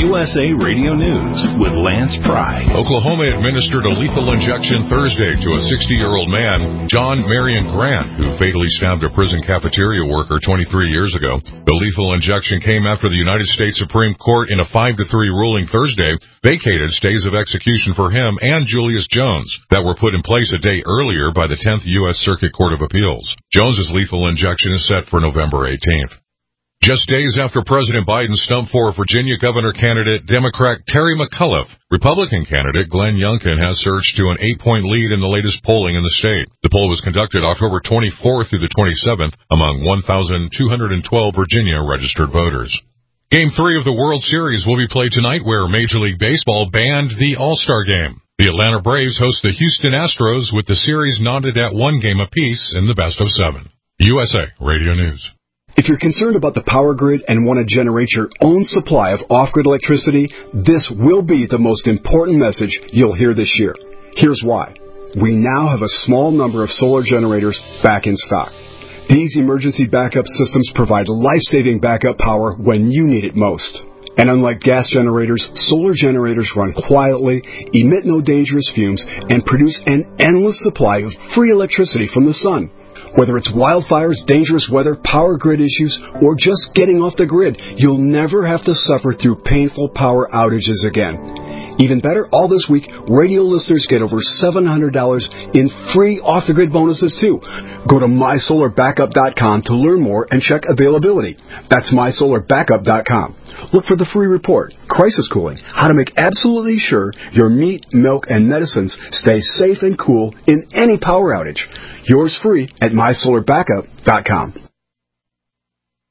USA Radio News with Lance Pry. Oklahoma administered a lethal injection Thursday to a 60-year-old man, John Marion Grant, who fatally stabbed a prison cafeteria worker 23 years ago. The lethal injection came after the United States Supreme Court, in a 5-3 ruling Thursday, vacated stays of execution for him and Julius Jones that were put in place a day earlier by the 10th U.S. Circuit Court of Appeals. Jones's lethal injection is set for November 18th. Just days after President Biden stumped for Virginia governor candidate Democrat Terry McAuliffe, Republican candidate Glenn Youngkin has surged to an 8-point lead in the latest polling in the state. The poll was conducted October 24th through the 27th among 1,212 Virginia registered voters. Game 3 of the World Series will be played tonight, where Major League Baseball banned the All-Star Game. The Atlanta Braves host the Houston Astros, with the series knotted at 1 game apiece in the best-of-7. USA Radio News. If you're concerned about the power grid and want to generate your own supply of off-grid electricity, this will be the most important message you'll hear this year. Here's why. We now have a small number of solar generators back in stock. These emergency backup systems provide life-saving backup power when you need it most. And unlike gas generators, solar generators run quietly, emit no dangerous fumes, and produce an endless supply of free electricity from the sun. Whether it's wildfires, dangerous weather, power grid issues, or just getting off the grid, you'll never have to suffer through painful power outages again. Even better, all this week, radio listeners get over $700 in free off-the-grid bonuses, too. Go to MySolarBackup.com to learn more and check availability. That's MySolarBackup.com. Look for the free report, Crisis Cooling, how to make absolutely sure your meat, milk, and medicines stay safe and cool in any power outage. Yours free at MySolarBackup.com.